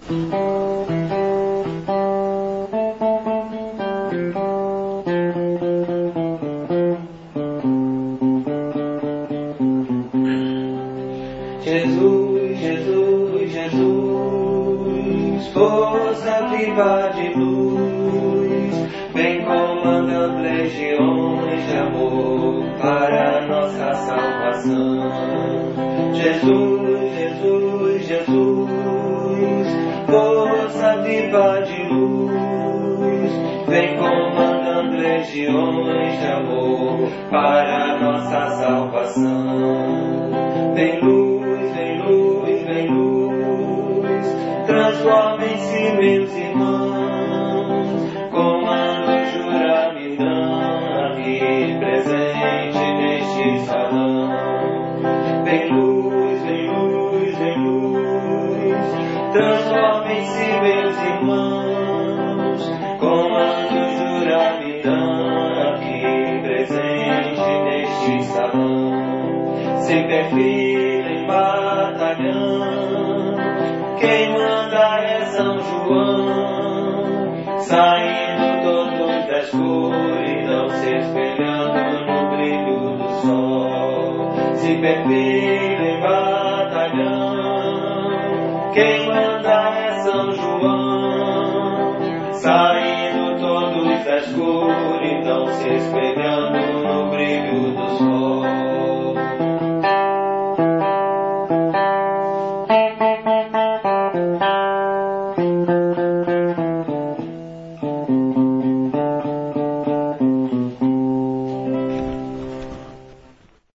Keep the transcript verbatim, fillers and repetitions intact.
Jesus, Jesus, Jesus, força viva de luz, vem comandando legiões de amor para nossa salvação. Jesus, Jesus, Jesus, força viva de luz, vem comandando legiões de amor para nossa salvação. Vem luz, vem luz, vem luz, transformem-se meus irmãos, comando Juramitã aqui presente neste salão. Vem luz, vem luz, vem luz, transformem-se meus irmãos, comando Juramitã aqui presente neste salão. Se perfila em batalhão, quem manda é São João, saindo todos da escuridão, se espelhando no brilho do sol. Se perfila em batalhão, quem manda é São João, saindo todos da escuridão, se espelhando no brilho do sol.